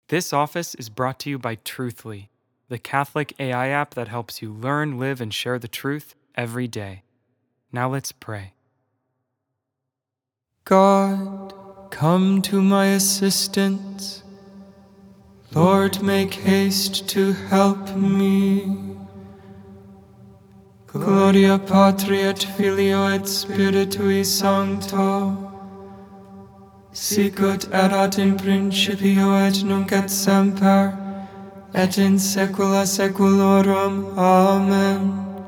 This office is brought to you by Truthly, the Catholic AI app that helps you learn, live, and share the truth every day. Now let's pray. God, come to my assistance. Lord, make haste to help me. Gloria Patri et Filio et Spiritui Sancto, sicut erat in principio et nunc et semper, et in saecula saeculorum. Amen.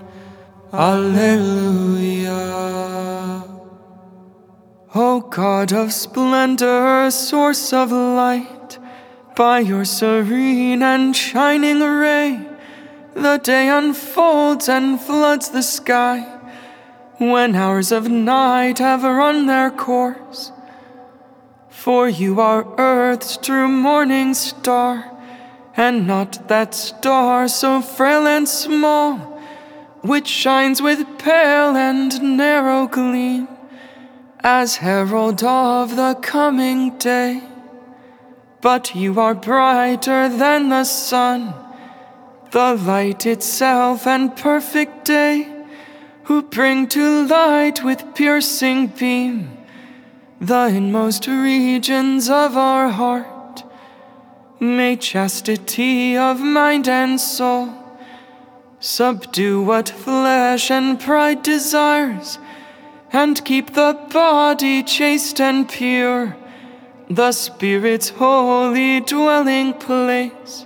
Alleluia. O God of splendor, source of light, by your serene and shining ray, the day unfolds and floods the sky, when hours of night have run their course. For you are earth's true morning star, and not that star so frail and small, which shines with pale and narrow gleam, as herald of the coming day. But you are brighter than the sun, the light itself and perfect day, who bring to light with piercing beam the inmost regions of our heart. May chastity of mind and soul subdue what flesh and pride desires, and keep the body chaste and pure, the Spirit's holy dwelling place.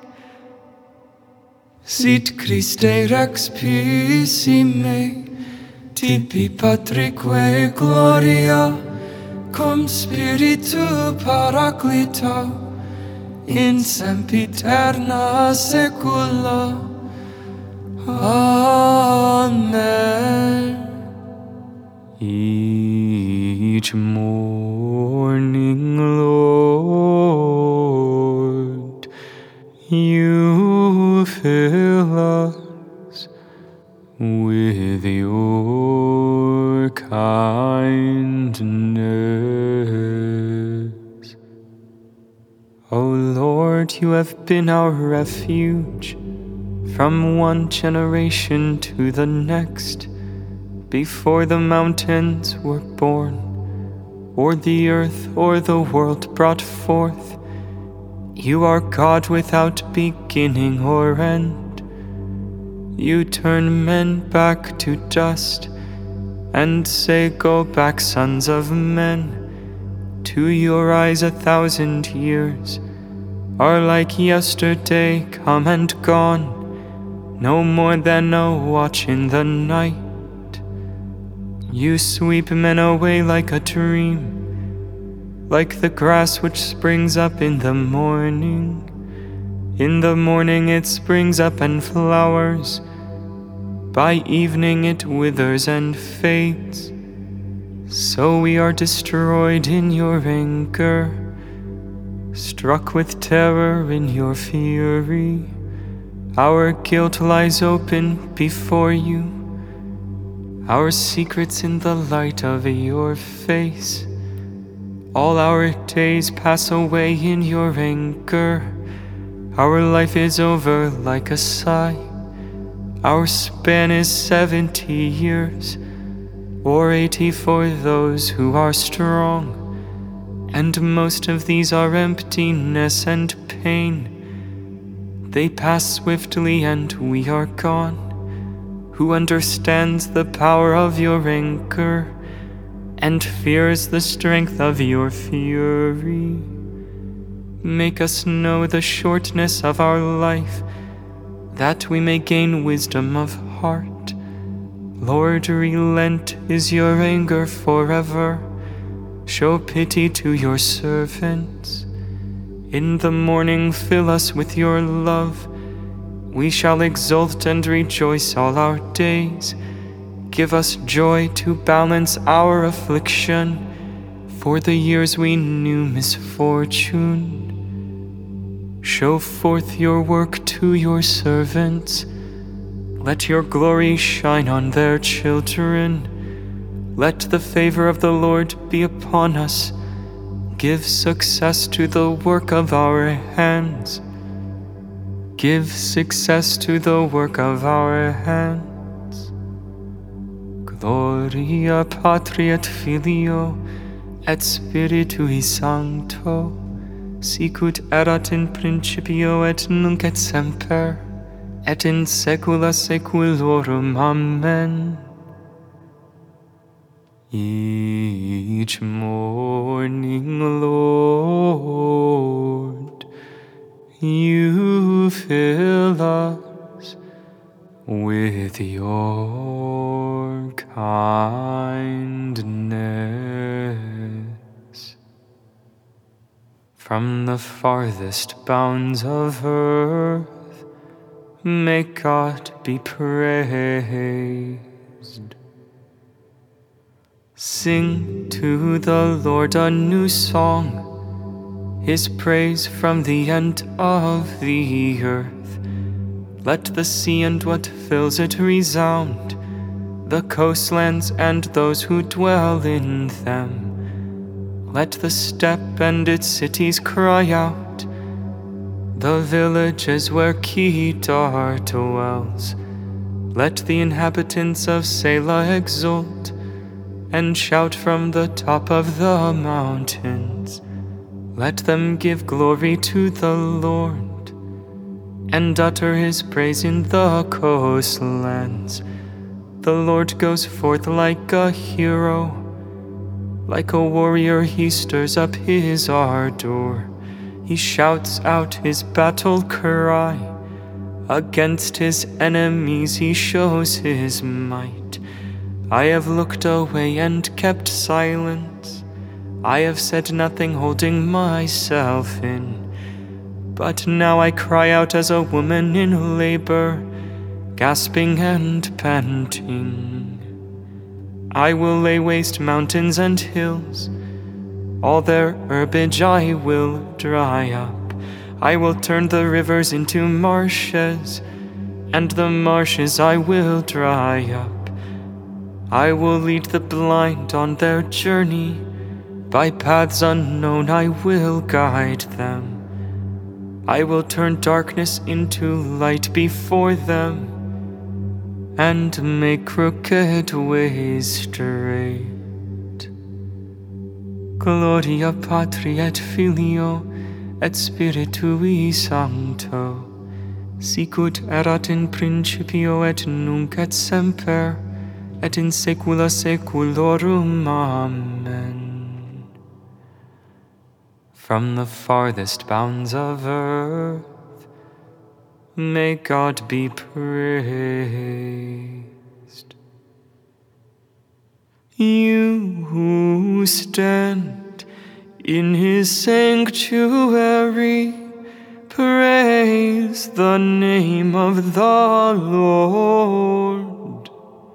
Sit Christe Rex Pissime, tibi Patrique Gloria, cum Spiritu Paraclito, in sempiterna saecula. Amen. Each morning, Lord, you fill us with your kindness. O Lord, you have been our refuge from one generation to the next, before the mountains were born, or the earth or the world brought forth. You are God without beginning or end. You turn men back to dust, and say, "Go back, sons of men." To your eyes 1,000 years are like yesterday come and gone, no more than a watch in the night. You sweep men away like a dream, like the grass which springs up in the morning. In the morning it springs up and flowers, by evening it withers and fades. So we are destroyed in your anger, struck with terror in your fury. Our guilt lies open before you, our secrets in the light of your face. All our days pass away in your anger. Our life is over like a sigh. Our span is 70 years, or 80 for those who are strong. And most of these are emptiness and pain. They pass swiftly and we are gone. Who understands the power of your anger, and fears the strength of your fury? Make us know the shortness of our life, that we may gain wisdom of heart. Lord, relent, is your anger forever? Show pity to your servants. In the morning fill us with your love. We shall exult and rejoice all our days. Give us joy to balance our affliction, for the years we knew misfortune. Show forth your work to your servants. Let your glory shine on their children. Let the favor of the Lord be upon us. Give success to the work of our hands. Give success to the work of our hands. Gloria Patri et Filio et Spiritui Sancto, sicut erat in principio et nunc et semper, et in saecula saeculorum. Amen. Each morning, Lord, you fill us with your kindness. From the farthest bounds of earth, may God be praised. Sing to the Lord a new song, His praise from the end of the earth. Let the sea and what fills it resound, the coastlands and those who dwell in them. Let the steppe and its cities cry out, the villages where Kedar dwells. Let the inhabitants of Selah exult, and shout from the top of the mountains. Let them give glory to the Lord, and utter His praise in the coastlands. The Lord goes forth like a hero, like a warrior He stirs up His ardor. He shouts out His battle cry. Against His enemies He shows His might. I have looked away and kept silence. I have said nothing, holding myself in. But now I cry out as a woman in labor, gasping and panting. I will lay waste mountains and hills. All their herbage I will dry up. I will turn the rivers into marshes, and the marshes I will dry up. I will lead the blind on their journey. By paths unknown I will guide them. I will turn darkness into light before them, and make crooked ways straight. Gloria Patri et Filio et Spiritui Sancto, sicut erat in principio et nunc et semper, et in saecula saeculorum. Amen. From the farthest bounds of earth, may God be praised. You who stand in His sanctuary, praise the name of the Lord.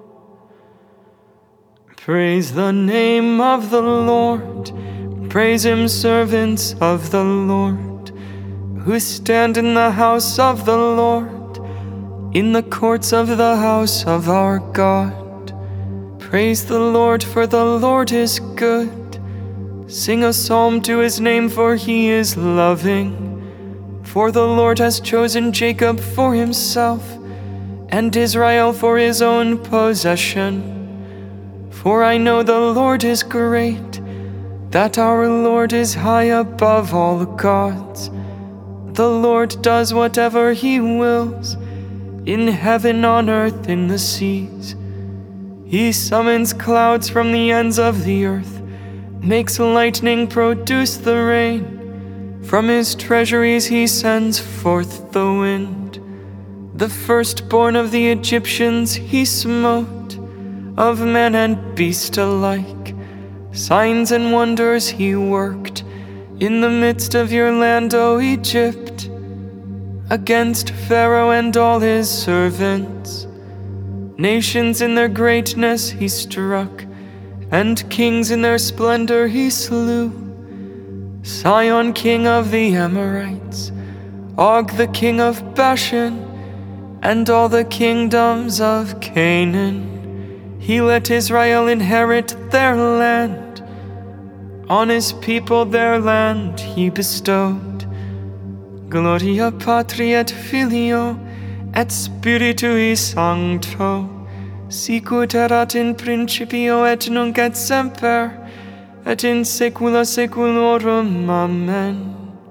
Praise the name of the Lord. Praise Him, servants of the Lord, who stand in the house of the Lord, in the courts of the house of our God. Praise the Lord, for the Lord is good. Sing a psalm to His name, for He is loving. For the Lord has chosen Jacob for Himself, and Israel for His own possession. For I know the Lord is great, that our Lord is high above all gods. The Lord does whatever He wills, in heaven, on earth, in the seas. He summons clouds from the ends of the earth, makes lightning produce the rain. From His treasuries He sends forth the wind. The firstborn of the Egyptians He smote, of man and beast alike. Signs and wonders He worked in the midst of your land, O Egypt, against Pharaoh and all his servants. Nations in their greatness He struck, and kings in their splendor He slew. Sihon, king of the Amorites, Og the king of Bashan, and all the kingdoms of Canaan. He let Israel inherit their land. On his people their land he bestowed. Gloria Patri et Filio et Spiritui Sancto, sicut erat in principio et nunc et semper, et in saecula saeculorum. Amen.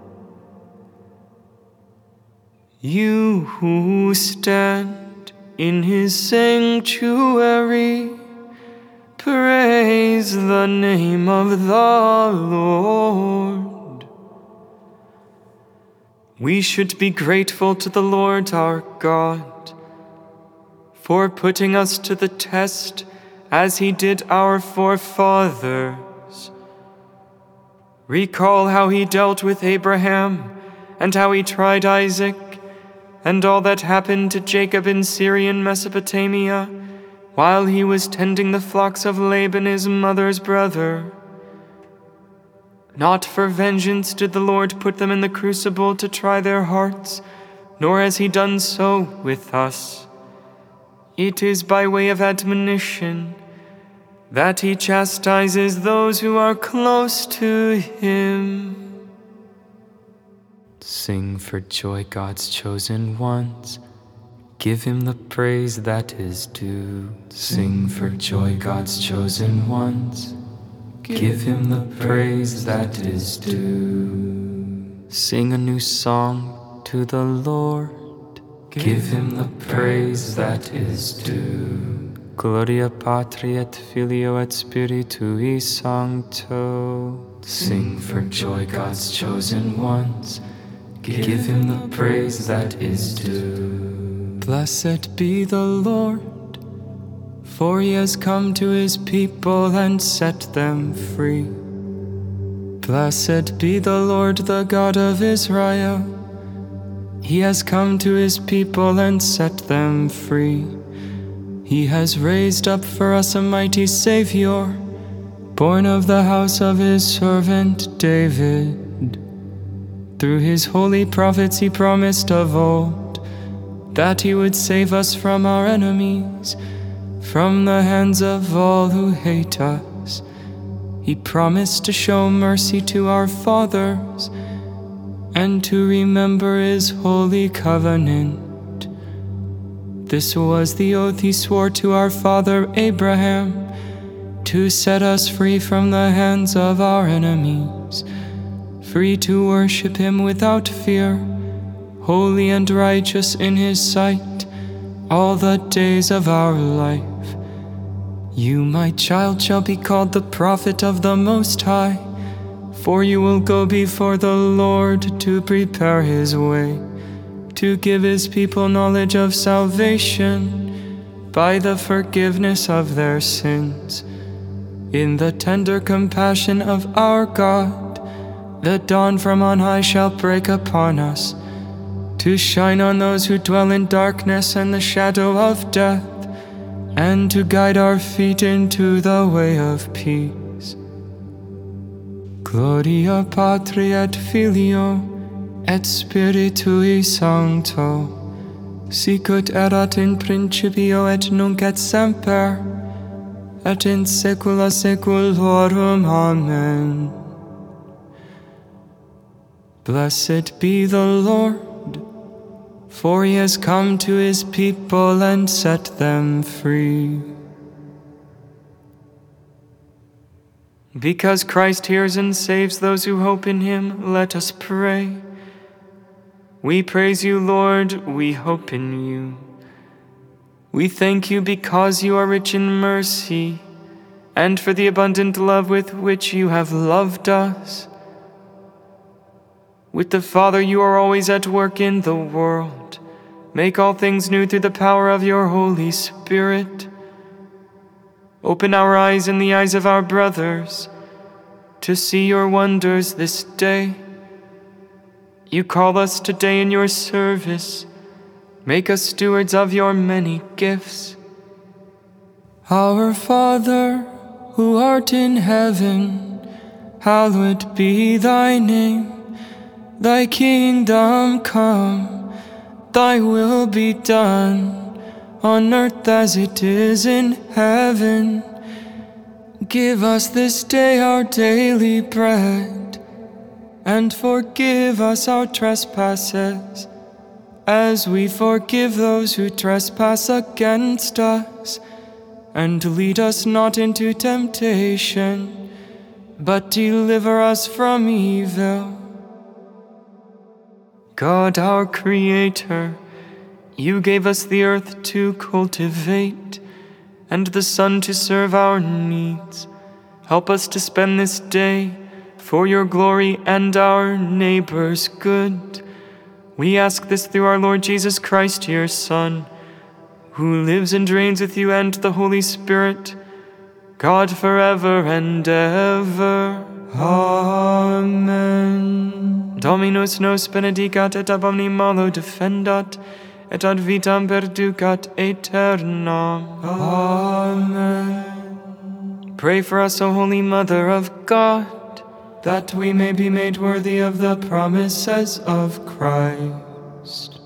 You who stand in his sanctuary, praise the name of the Lord. We should be grateful to the Lord our God for putting us to the test as he did our forefathers. Recall how he dealt with Abraham and how he tried Isaac, and all that happened to Jacob in Syrian Mesopotamia while he was tending the flocks of Laban his mother's brother. Not for vengeance did the Lord put them in the crucible to try their hearts, nor has he done so with us. It is by way of admonition that he chastises those who are close to him. Sing for joy, God's chosen ones. Give him the praise that is due. Sing for joy, God's chosen ones. Give him the praise that is due. Sing a new song to the Lord. Give him the praise that is due. Gloria Patri et Filio et Spiritui Sancto. Sing for joy, God's chosen ones. Give him the praise that is due. Blessed be the Lord, for he has come to his people and set them free. Blessed be the Lord, the God of Israel. He has come to his people and set them free. He has raised up for us a mighty Savior, born of the house of his servant David. Through his holy prophets he promised of old that he would save us from our enemies, from the hands of all who hate us. He promised to show mercy to our fathers and to remember his holy covenant. This was the oath he swore to our father Abraham, to set us free from the hands of our enemies, free to worship him without fear, holy and righteous in his sight, all the days of our life. You, my child, shall be called the prophet of the Most High, for you will go before the Lord to prepare his way, to give his people knowledge of salvation by the forgiveness of their sins. In the tender compassion of our God, the dawn from on high shall break upon us, to shine on those who dwell in darkness and the shadow of death, and to guide our feet into the way of peace. Gloria Patri et Filio et Spiritui Sancto, sicut erat in principio et nunc et semper, et in saecula saeculorum. Amen. Blessed be the Lord, for he has come to his people and set them free. Because Christ hears and saves those who hope in him, let us pray. We praise you, Lord, we hope in you. We thank you because you are rich in mercy, and for the abundant love with which you have loved us. With the Father you are always at work in the world. Make all things new through the power of your Holy Spirit. Open our eyes and the eyes of our brothers to see your wonders this day. You call us today in your service. Make us stewards of your many gifts. Our Father, who art in heaven, hallowed be thy name. Thy kingdom come, thy will be done, on earth as it is in heaven. Give us this day our daily bread, and forgive us our trespasses, as we forgive those who trespass against us. And lead us not into temptation, but deliver us from evil. God, our Creator, you gave us the earth to cultivate, and the sun to serve our needs. Help us to spend this day for your glory and our neighbor's good. We ask this through our Lord Jesus Christ, your Son, who lives and reigns with you and the Holy Spirit, God forever and ever. Amen. Dominus nos benedicat et ab omni malo defendat, et ad vitam perducat aeternam. Amen. Pray for us, O Holy Mother of God, that we may be made worthy of the promises of Christ.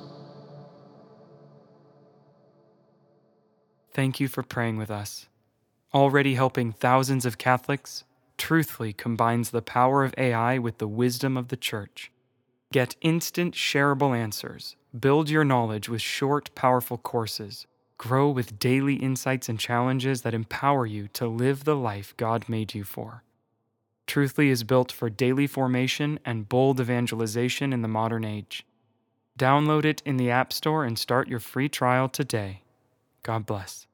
Thank you for praying with us. Already helping thousands of Catholics, Truthfully combines the power of AI with the wisdom of the Church. Get instant, shareable answers. Build your knowledge with short, powerful courses. Grow with daily insights and challenges that empower you to live the life God made you for. Truthfully is built for daily formation and bold evangelization in the modern age. Download it in the App Store and start your free trial today. God bless.